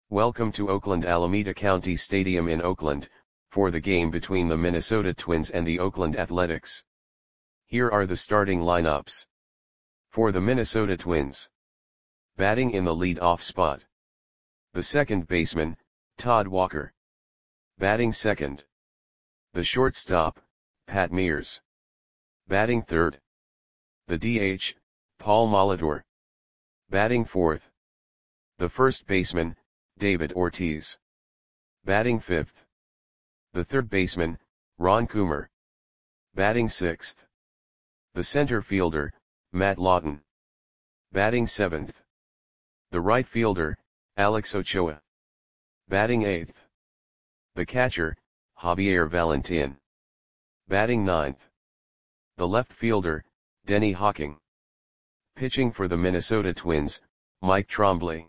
Welcome to Oakland Alameda County Stadium in Oakland, for the game between the Minnesota Twins and the Oakland Athletics. Here are the starting lineups. For the Minnesota Twins. Batting in the lead-off spot. The second baseman, Todd Walker. Batting second. The shortstop, Pat Mears. Batting third. The DH, Paul Molitor. Batting fourth. The first baseman, David Ortiz. Batting fifth. The third baseman, Ron Coomer. Batting sixth. The center fielder, Matt Lawton. Batting seventh. The right fielder, Alex Ochoa. Batting eighth. The catcher, Javier Valentin. Batting ninth. The left fielder, Denny Hawking. Pitching for the Minnesota Twins, Mike Trombley.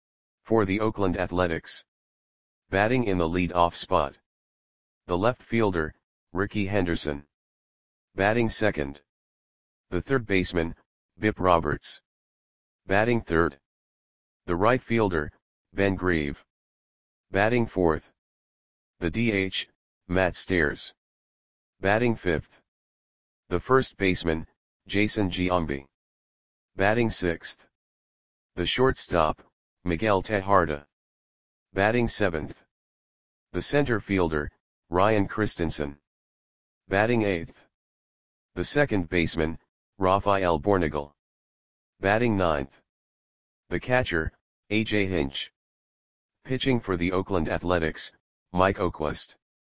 For the Oakland Athletics. Batting in the lead-off spot. The left fielder, Rickey Henderson. Batting second. The third baseman, Bip Roberts. Batting third. The right fielder, Ben Grieve. Batting fourth. The DH, Matt Stairs. Batting fifth. The first baseman, Jason Giambi. Batting sixth. The shortstop, Miguel Tejada. Batting seventh. The center fielder, Ryan Christensen. Batting eighth. The second baseman, Rafael Bornagel. Batting ninth. The catcher, A.J. Hinch. Pitching for the Oakland Athletics, Mike Oquist.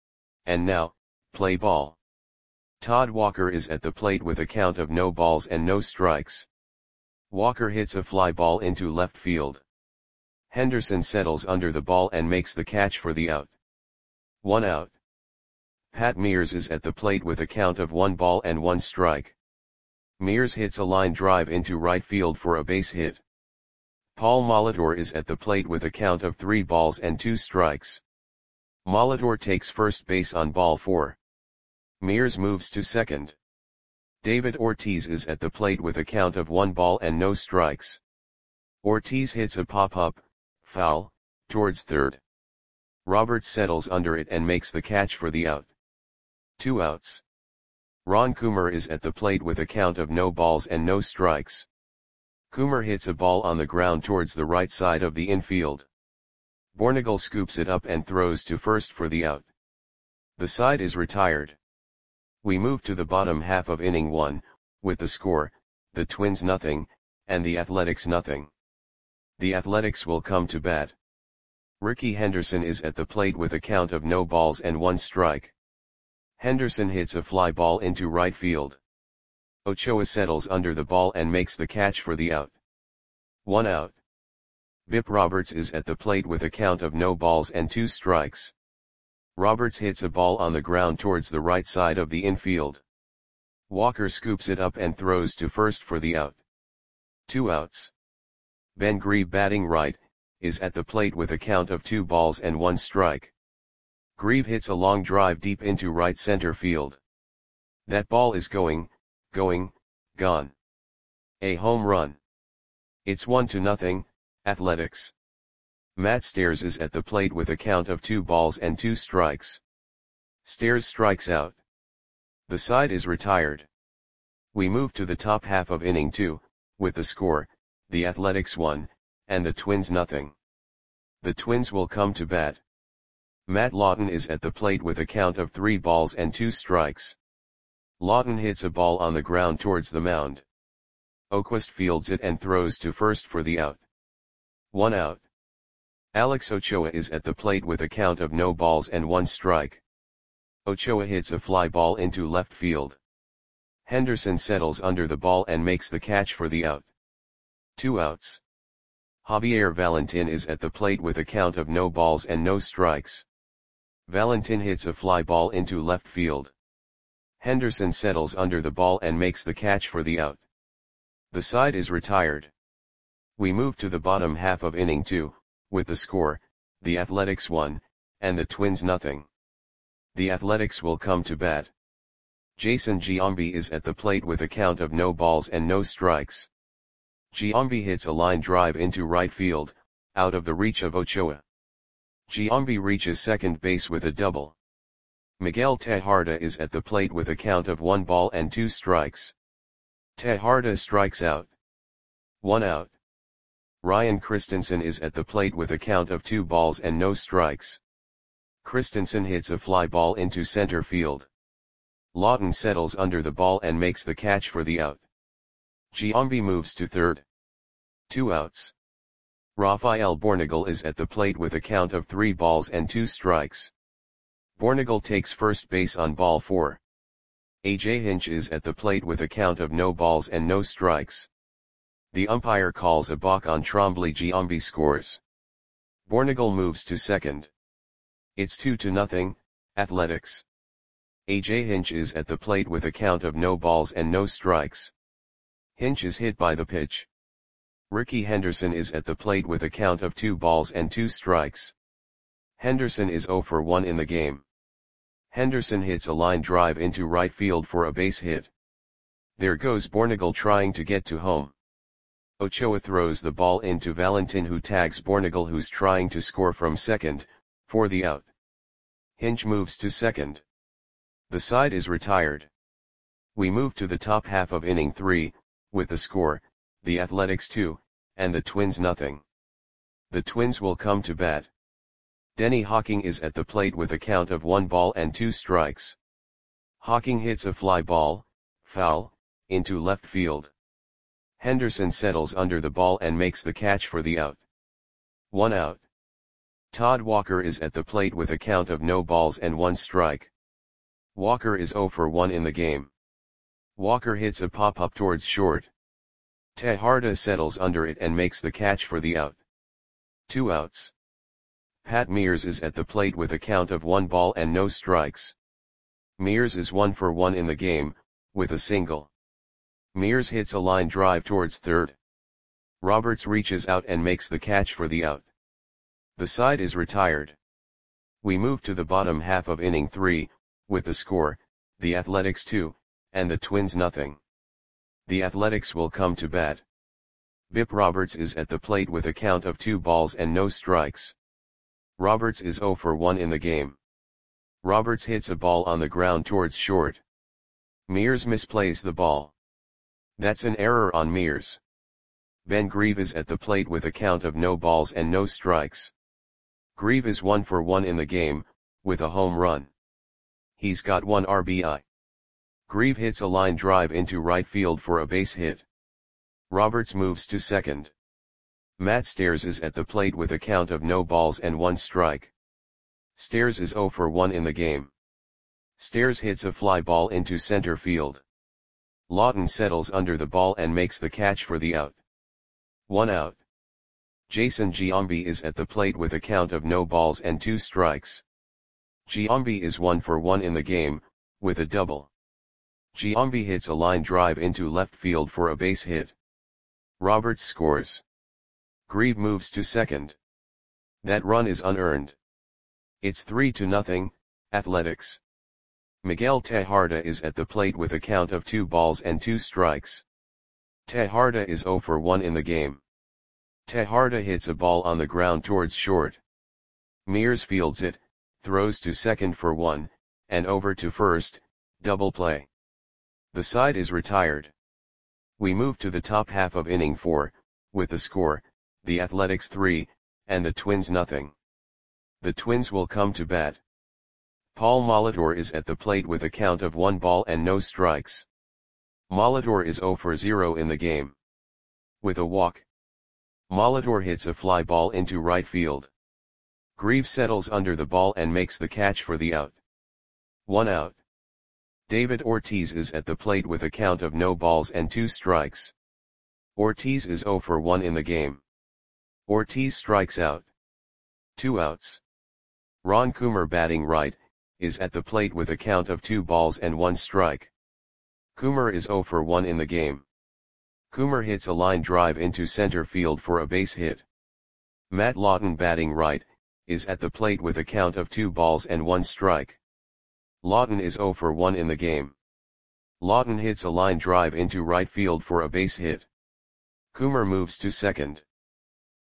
And now, play ball. Todd Walker is at the plate with a count of no balls and no strikes. Walker hits a fly ball into left field. Henderson settles under the ball and makes the catch for the out. 1 out. Pat Mears is at the plate with a count of 1 ball and 1 strike. Mears hits a line drive into right field for a base hit. Paul Molitor is at the plate with a count of 3 balls and 2 strikes. Molitor takes first base on ball 4. Mears moves to second. David Ortiz is at the plate with a count of 1 ball and no strikes. Ortiz hits a pop-up, foul, towards third. Roberts settles under it and makes the catch for the out. 2 outs. Ron Coomer is at the plate with a count of no balls and no strikes. Coomer hits a ball on the ground towards the right side of the infield. Bornagel scoops it up and throws to first for the out. The side is retired. We move to the bottom half of inning 1, with the score, the Twins nothing, and the Athletics nothing. The Athletics will come to bat. Rickey Henderson is at the plate with a count of no balls and 1 strike. Henderson hits a fly ball into right field. Ochoa settles under the ball and makes the catch for the out. 1 out. Bip Roberts is at the plate with a count of no balls and 2 strikes. Roberts hits a ball on the ground towards the right side of the infield. Walker scoops it up and throws to first for the out. 2 outs. Ben Grieve, batting right, is at the plate with a count of 2 balls and 1 strike. Grieve hits a long drive deep into right center field. That ball is gone. A home run. It's 1-0, Athletics. Matt Stairs is at the plate with a count of 2 balls and 2 strikes. Stairs strikes out. The side is retired. We move to the top half of inning 2, with the score, the Athletics 1, and the Twins nothing. The Twins will come to bat. Matt Lawton is at the plate with a count of 3 balls and 2 strikes. Lawton hits a ball on the ground towards the mound. Oquist fields it and throws to first for the out. 1 out. Alex Ochoa is at the plate with a count of no balls and 1 strike. Ochoa hits a fly ball into left field. Henderson settles under the ball and makes the catch for the out. 2 outs. Javier Valentin is at the plate with a count of no balls and no strikes. Valentin hits a fly ball into left field. Henderson settles under the ball and makes the catch for the out. The side is retired. We move to the bottom half of inning 2, with the score, the Athletics 1, and the Twins nothing. The Athletics will come to bat. Jason Giambi is at the plate with a count of no balls and no strikes. Giambi hits a line drive into right field, out of the reach of Ochoa. Giambi reaches second base with a double. Miguel Tejada is at the plate with a count of 1 ball and 2 strikes. Tejada strikes out. 1 out. Ryan Christensen is at the plate with a count of 2 balls and no strikes. Christensen hits a fly ball into center field. Lawton settles under the ball and makes the catch for the out. Giambi moves to third. 2 outs. Rafael Bornegal is at the plate with a count of 3 balls and 2 strikes. Bornegal takes first base on ball 4. AJ Hinch is at the plate with a count of no balls and no strikes. The umpire calls a balk on Trombley. Giambi scores. Bornegal moves to second. It's 2-0, Athletics. AJ Hinch is at the plate with a count of no balls and no strikes. Hinch is hit by the pitch. Ricky Henderson is at the plate with a count of 2 balls and 2 strikes. Henderson is 0 for 1 in the game. Henderson hits a line drive into right field for a base hit. There goes Bornegal trying to get to home. Ochoa throws the ball into Valentin, who tags Bornegal, who's trying to score from second, for the out. Hinch moves to second. The side is retired. We move to the top half of inning 3, with the score, the Athletics 2, and the Twins nothing. The Twins will come to bat. Denny Hawking is at the plate with a count of 1 ball and 2 strikes. Hawking hits a fly ball, foul, into left field. Henderson settles under the ball and makes the catch for the out. 1 out. Todd Walker is at the plate with a count of no balls and 1 strike. Walker is 0 for 1 in the game. Walker hits a pop-up towards short. Tejada settles under it and makes the catch for the out. 2 outs. Pat Mears is at the plate with a count of 1 ball and no strikes. Mears is 1 for 1 in the game, with a single. Mears hits a line drive towards third. Roberts reaches out and makes the catch for the out. The side is retired. We move to the bottom half of inning 3, with the score, the Athletics 2, and the Twins nothing. The Athletics will come to bat. Bip Roberts is at the plate with a count of 2 balls and no strikes. Roberts is 0 for 1 in the game. Roberts hits a ball on the ground towards short. Mears misplays the ball. That's an error on Mears. Ben Grieve is at the plate with a count of no balls and no strikes. Grieve is 1 for 1 in the game, with a home run. He's got 1 RBI. Grieve hits a line drive into right field for a base hit. Roberts moves to second. Matt Stairs is at the plate with a count of no balls and 1 strike. Stairs is 0 for 1 in the game. Stairs hits a fly ball into center field. Lawton settles under the ball and makes the catch for the out. 1 out. Jason Giambi is at the plate with a count of no balls and 2 strikes. Giambi is 1 for 1 in the game, with a double. Giambi hits a line drive into left field for a base hit. Roberts scores. Grieve moves to second. That run is unearned. It's 3-0, Athletics. Miguel Tejada is at the plate with a count of 2 balls and 2 strikes. Tejada is 0 for 1 in the game. Tejada hits a ball on the ground towards short. Mears fields it, throws to second for 1, and over to first, double play. The side is retired. We move to the top half of inning 4, with the score, the Athletics 3, and the Twins nothing. The Twins will come to bat. Paul Molitor is at the plate with a count of 1 ball and no strikes. Molitor is 0 for 0 in the game. With a walk. Molitor hits a fly ball into right field. Grieve settles under the ball and makes the catch for the out. 1 out. David Ortiz is at the plate with a count of no balls and 2 strikes. Ortiz is 0 for 1 in the game. Ortiz strikes out. 2 outs. Ron Coomer, batting right, is at the plate with a count of 2 balls and 1 strike. Coomer is 0 for 1 in the game. Coomer hits a line drive into center field for a base hit. Matt Lawton, batting right, is at the plate with a count of 2 balls and 1 strike. Lawton is 0 for 1 in the game. Lawton hits a line drive into right field for a base hit. Coomer moves to second.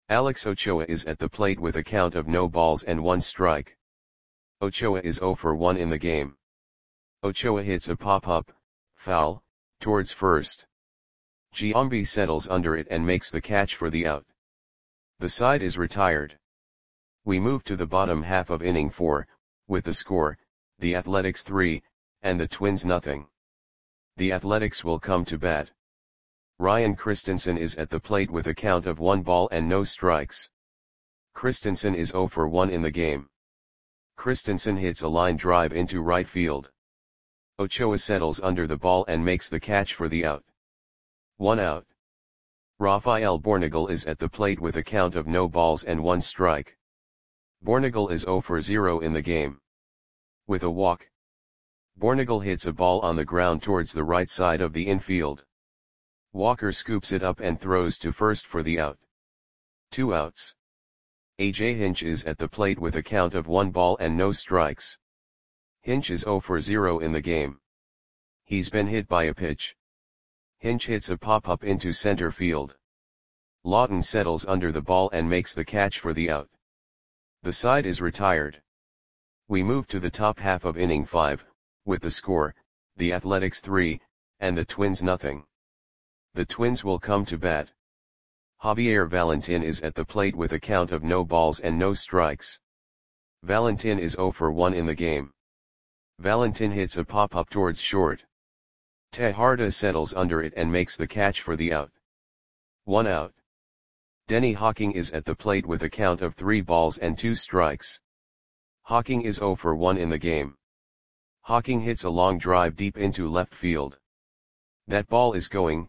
Alex Ochoa is at the plate with a count of no balls and 1 strike. Ochoa is 0 for 1 in the game. Ochoa hits a pop-up, foul, towards first. Giambi settles under it and makes the catch for the out. The side is retired. We move to the bottom half of inning 4, with the score, the Athletics 3, and the Twins nothing. The Athletics will come to bat. Ryan Christensen is at the plate with a count of 1 ball and no strikes. Christensen is 0 for 1 in the game. Christensen hits a line drive into right field. Ochoa settles under the ball and makes the catch for the out. 1 out. Rafael Bornagel is at the plate with a count of no balls and 1 strike. Bornagel is 0 for 0 in the game. With a walk, Bornagel hits a ball on the ground towards the right side of the infield. Walker scoops it up and throws to first for the out. 2 outs. A.J. Hinch is at the plate with a count of 1 ball and no strikes. Hinch is 0 for 0 in the game. He's been hit by a pitch. Hinch hits a pop-up into center field. Lawton settles under the ball and makes the catch for the out. The side is retired. We move to the top half of inning 5, with the score, the Athletics 3, and the Twins nothing. The Twins will come to bat. Javier Valentin is at the plate with a count of no balls and no strikes. Valentin is 0 for 1 in the game. Valentin hits a pop-up towards short. Tejarda settles under it and makes the catch for the out. 1 out. Denny Hawking is at the plate with a count of 3 balls and 2 strikes. Hawking is 0 for 1 in the game. Hawking hits a long drive deep into left field. That ball is gone.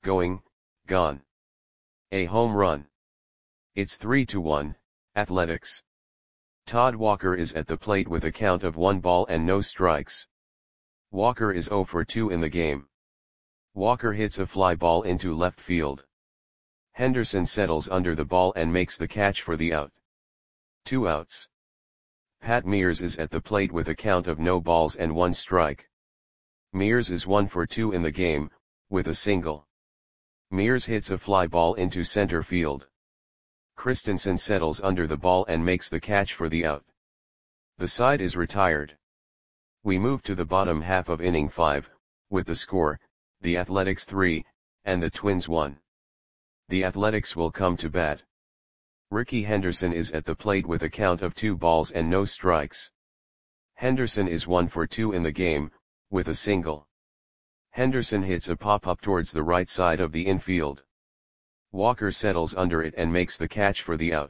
A home run. It's 3-1, Athletics. Todd Walker is at the plate with a count of 1 ball and no strikes. Walker is 0 for 2 in the game. Walker hits a fly ball into left field. Henderson settles under the ball and makes the catch for the out. 2 outs. Pat Mears is at the plate with a count of no balls and 1 strike. Mears is 1 for 2 in the game, with a single. Mears hits a fly ball into center field. Christensen settles under the ball and makes the catch for the out. The side is retired. We move to the bottom half of inning 5, with the score, the Athletics 3, and the Twins 1. The Athletics will come to bat. Ricky Henderson is at the plate with a count of 2 balls and no strikes. Henderson is 1 for 2 in the game, with a single. Henderson hits a pop-up towards the right side of the infield. Walker settles under it and makes the catch for the out.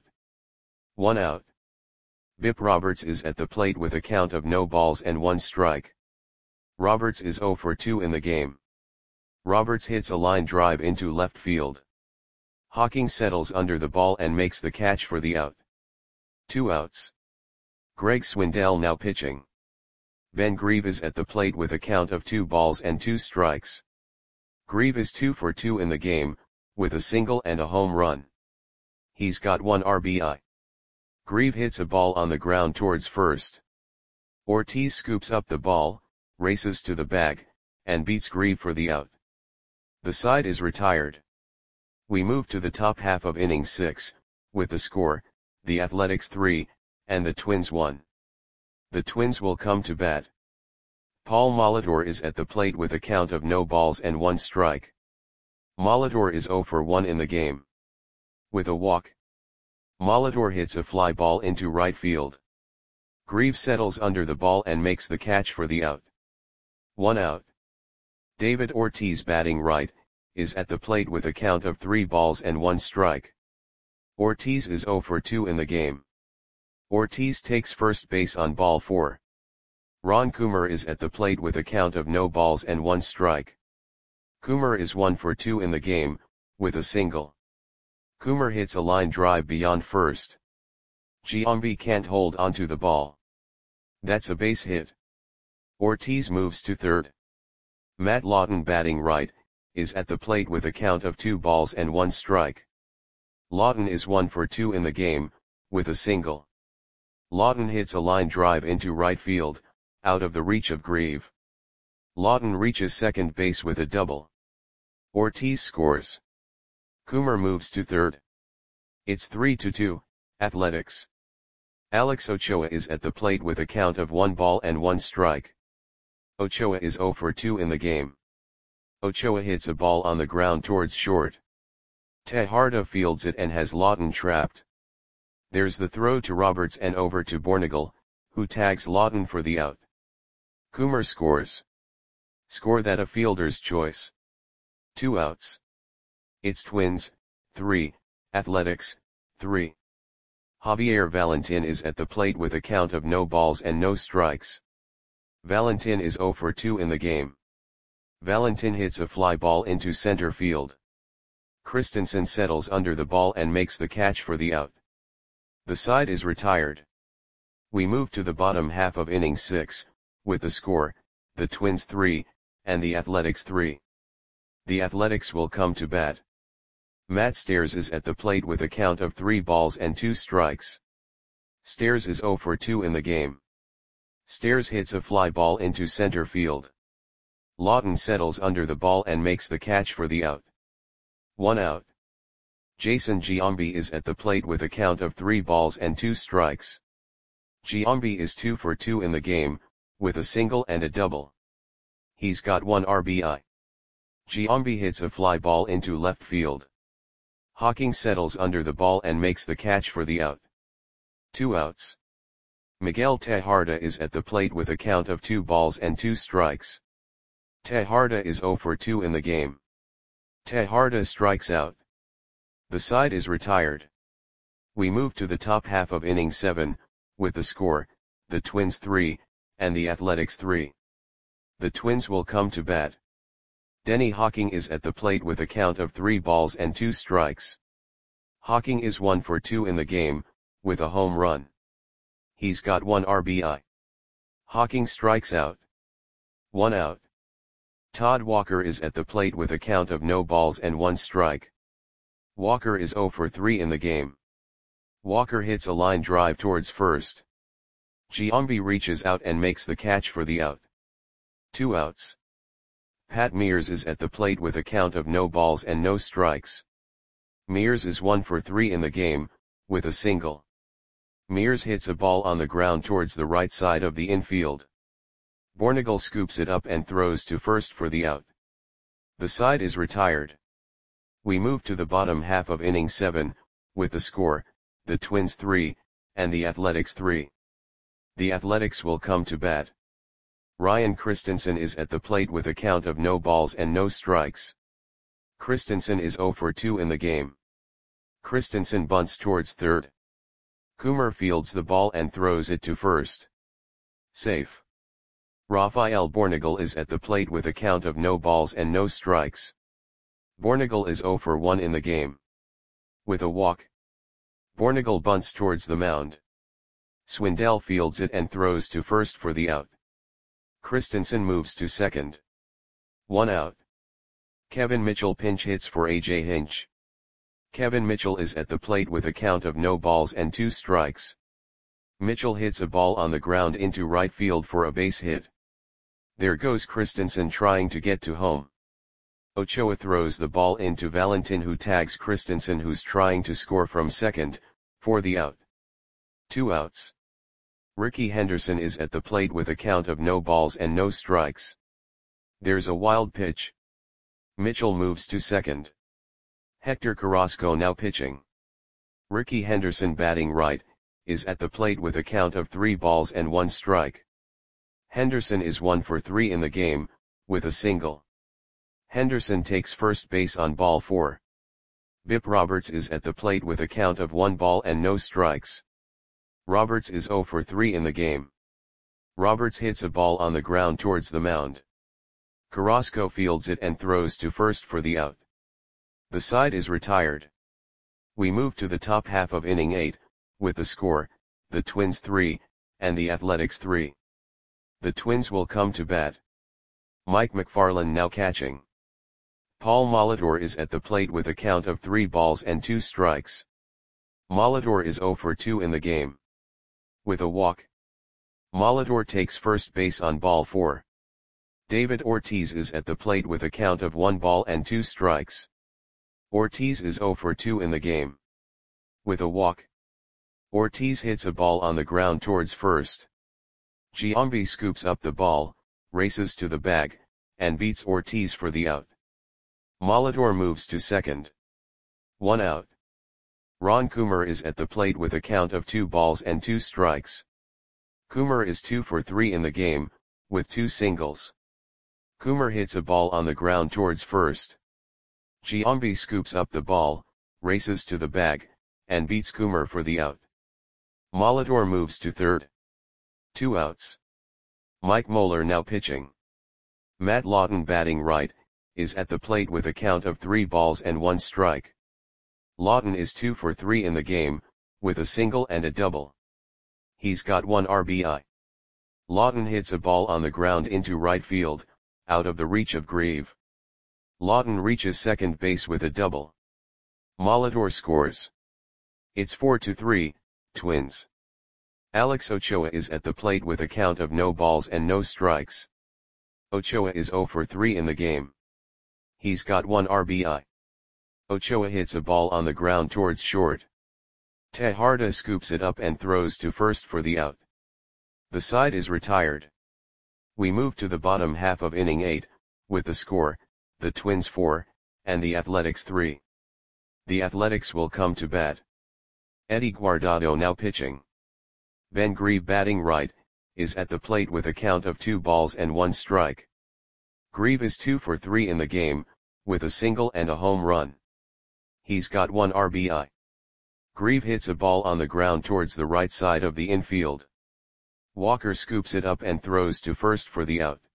1 out. Bip Roberts is at the plate with a count of no balls and 1 strike. Roberts is 0 for 2 in the game. Roberts hits a line drive into left field. Hawking settles under the ball and makes the catch for the out. 2 outs. Greg Swindell now pitching. Ben Grieve is at the plate with a count of 2 balls and 2 strikes. Grieve is 2 for 2 in the game, with a single and a home run. He's got 1 RBI. Grieve hits a ball on the ground towards first. Ortiz scoops up the ball, races to the bag, and beats Grieve for the out. The side is retired. We move to the top half of inning 6, with the score, the Athletics 3, and the Twins 1. The Twins will come to bat. Paul Molitor is at the plate with a count of no balls and 1 strike. Molitor is 0 for 1 in the game. With a walk, Molitor hits a fly ball into right field. Grieve settles under the ball and makes the catch for the out. 1 out. David Ortiz, batting right, is at the plate with a count of 3 balls and 1 strike. Ortiz is 0 for 2 in the game. Ortiz takes first base on ball 4. Ron Coomer is at the plate with a count of no balls and 1 strike. Coomer is 1 for 2 in the game, with a single. Coomer hits a line drive beyond first. Giambi can't hold onto the ball. That's a base hit. Ortiz moves to third. Matt Lawton, batting right, is at the plate with a count of 2 balls and 1 strike. Lawton is 1 for 2 in the game, with a single. Lawton hits a line drive into right field, out of the reach of Grieve. Lawton reaches second base with a double. Ortiz scores. Coomer moves to third. It's 3-2, Athletics. Alex Ochoa is at the plate with a count of 1 ball and 1 strike. Ochoa is 0 for 2 in the game. Ochoa hits a ball on the ground towards short. Tejada fields it and has Lawton trapped. There's the throw to Roberts and over to Bornegal, who tags Lawton for the out. Coomer scores. Score that a fielder's choice. 2 outs. It's Twins, 3, Athletics, 3. Javier Valentin is at the plate with a count of no balls and no strikes. Valentin is 0 for 2 in the game. Valentin hits a fly ball into center field. Christensen settles under the ball and makes the catch for the out. The side is retired. We move to the bottom half of inning 6, with the score, the Twins 3, and the Athletics 3. The Athletics will come to bat. Matt Stairs is at the plate with a count of 3 balls and 2 strikes. Stairs is 0 for 2 in the game. Stairs hits a fly ball into center field. Lawton settles under the ball and makes the catch for the out. 1 out. Jason Giambi is at the plate with a count of 3 balls and 2 strikes. Giambi is 2 for 2 in the game, with a single and a double. He's got 1 RBI. Giambi hits a fly ball into left field. Hawking settles under the ball and makes the catch for the out. 2 outs. Miguel Tejada is at the plate with a count of 2 balls and 2 strikes. Tejada is 0 for 2 in the game. Tejada strikes out. The side is retired. We move to the top half of inning 7, with the score, the Twins 3, and the Athletics 3. The Twins will come to bat. Denny Hawking is at the plate with a count of 3 balls and 2 strikes. Hawking is 1 for 2 in the game, with a home run. He's got 1 RBI. Hawking strikes out. 1 out. Todd Walker is at the plate with a count of no balls and 1 strike. Walker is 0 for 3 in the game. Walker hits a line drive towards first. Giambi reaches out and makes the catch for the out. 2 outs. Pat Mears is at the plate with a count of no balls and no strikes. Mears is 1 for 3 in the game, with a single. Mears hits a ball on the ground towards the right side of the infield. Bornegal scoops it up and throws to first for the out. The side is retired. We move to the bottom half of inning 7, with the score, the Twins 3, and the Athletics 3. The Athletics will come to bat. Ryan Christensen is at the plate with a count of no balls and no strikes. Christensen is 0 for 2 in the game. Christensen bunts towards third. Coomer fields the ball and throws it to first. Safe. Rafael Bornegal is at the plate with a count of no balls and no strikes. Bornegal is 0 for 1 in the game. With a walk. Bornegal bunts towards the mound. Swindell fields it and throws to first for the out. Christensen moves to second. 1 out. Kevin Mitchell pinch hits for AJ Hinch. Kevin Mitchell is at the plate with a count of no balls and 2 strikes. Mitchell hits a ball on the ground into right field for a base hit. There goes Christensen trying to get to home. Ochoa throws the ball into Valentin, who tags Christensen, who's trying to score from second, for the out. 2 outs. Ricky Henderson is at the plate with a count of no balls and no strikes. There's a wild pitch. Mitchell moves to second. Hector Carrasco now pitching. Ricky Henderson, batting right, is at the plate with a count of 3 balls and 1 strike. Henderson is 1 for 3 in the game, with a single. Henderson takes first base on ball 4. Bip Roberts is at the plate with a count of 1 ball and no strikes. Roberts is 0 for 3 in the game. Roberts hits a ball on the ground towards the mound. Carrasco fields it and throws to first for the out. The side is retired. We move to the top half of inning 8, with the score, the Twins 3, and the Athletics 3. The Twins will come to bat. Mike McFarland now catching. Paul Molitor is at the plate with a count of 3 balls and 2 strikes. Molitor is 0 for 2 in the game. With a walk. Molitor takes first base on ball 4. David Ortiz is at the plate with a count of 1 ball and 2 strikes. Ortiz is 0 for 2 in the game. with a walk. Ortiz hits a ball on the ground towards first. Giambi scoops up the ball, races to the bag, and beats Ortiz for the out. Molitor moves to second. 1 out. Ron Coomer is at the plate with a count of 2 balls and 2 strikes. Coomer is 2 for 3 in the game, with 2 singles. Coomer hits a ball on the ground towards first. Giambi scoops up the ball, races to the bag, and beats Coomer for the out. Molitor moves to third. 2 outs. Mike Moeller now pitching. Matt Lawton batting right, is at the plate with a count of 3 balls and 1 strike. Lawton is 2 for 3 in the game, with a single and a double. He's got 1 RBI. Lawton hits a ball on the ground into right field, out of the reach of Grieve. Lawton reaches second base with a double. Molitor scores. It's 4-3, Twins. Alex Ochoa is at the plate with a count of no balls and no strikes. Ochoa is 0 for 3 in the game. He's got 1 RBI. Ochoa hits a ball on the ground towards short. Tejada scoops it up and throws to first for the out. The side is retired. We move to the bottom half of inning 8, with the score, the Twins 4, and the Athletics 3. The Athletics will come to bat. Eddie Guardado now pitching. Ben Grieve batting right, is at the plate with a count of 2 balls and 1 strike. Grieve is 2 for 3 in the game, with a single and a home run. He's got 1 RBI. Grieve hits a ball on the ground towards the right side of the infield. Walker scoops it up and throws to first for the out.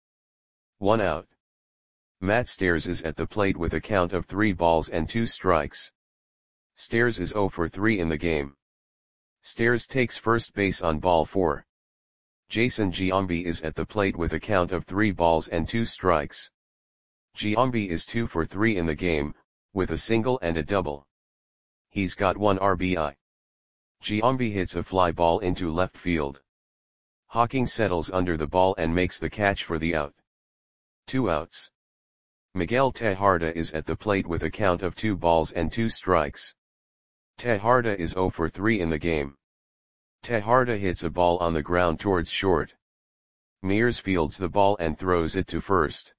1 out. Matt Stairs is at the plate with a count of 3 balls and 2 strikes. Stairs is 0 for 3 in the game. Stairs takes first base on ball 4. Jason Giambi is at the plate with a count of 3 balls and 2 strikes. Giambi is 2 for 3 in the game, with a single and a double. He's got 1 RBI. Giambi hits a fly ball into left field. Hawking settles under the ball and makes the catch for the out. 2 outs. Miguel Tejada is at the plate with a count of 2 balls and 2 strikes. Tejada is 0 for 3 in the game. Tejada hits a ball on the ground towards short. Mears fields the ball and throws it to first.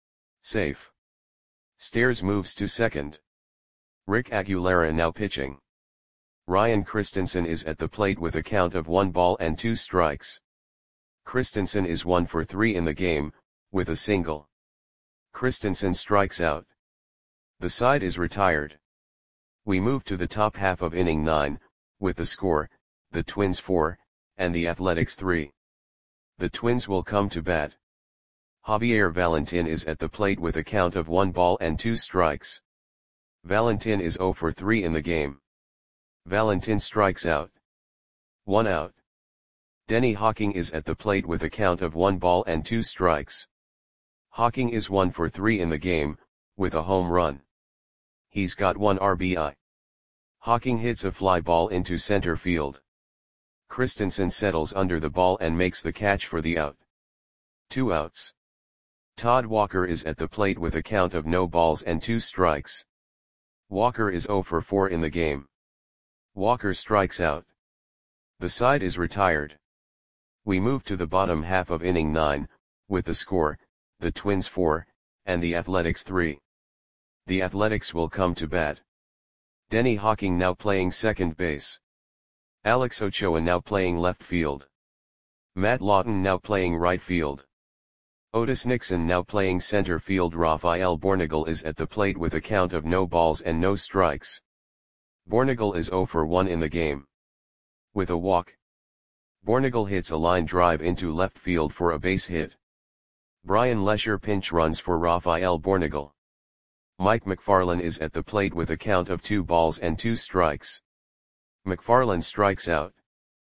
Safe. Stairs moves to second. Rick Aguilera now pitching. Ryan Christensen is at the plate with a count of 1 ball and 2 strikes. Christensen is 1 for 3 in the game, with a single. Christensen strikes out. The side is retired. We move to the top half of inning 9, with the score, the Twins 4, and the Athletics 3. The Twins will come to bat. Javier Valentin is at the plate with a count of 1 ball and 2 strikes. Valentin is 0 for 3 in the game. Valentin strikes out. 1 out. Denny Hawking is at the plate with a count of 1 ball and 2 strikes. Hawking is 1 for 3 in the game, with a home run. He's got 1 RBI. Hawking hits a fly ball into center field. Christensen settles under the ball and makes the catch for the out. 2 outs. Todd Walker is at the plate with a count of no balls and 2 strikes. Walker is 0 for 4 in the game. Walker strikes out. The side is retired. We move to the bottom half of inning 9, with the score, the Twins 4, and the Athletics 3. The Athletics will come to bat. Denny Hawking now playing second base. Alex Ochoa now playing left field. Matt Lawton now playing right field. Otis Nixon now playing center field. Rafael Bornagel is at the plate with a count of no balls and no strikes. Bornagel is 0 for 1 in the game. With a walk. Bornagel hits a line drive into left field for a base hit. Brian Lesher pinch runs for Rafael Bornagel. Mike McFarland is at the plate with a count of 2 balls and 2 strikes. McFarland strikes out.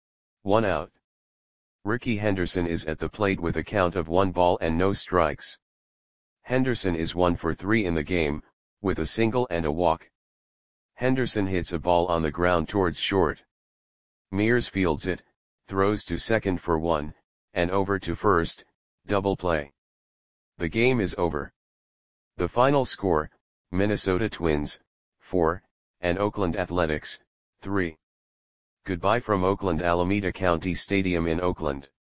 1 out. Ricky Henderson is at the plate with a count of 1 ball and no strikes. Henderson is 1 for 3 in the game, with a single and a walk. Henderson hits a ball on the ground towards short. Mears fields it, throws to second for 1, and over to first, double play. The game is over. The final score, Minnesota Twins, 4, and Oakland Athletics, 3. Goodbye from Oakland Alameda County Stadium in Oakland.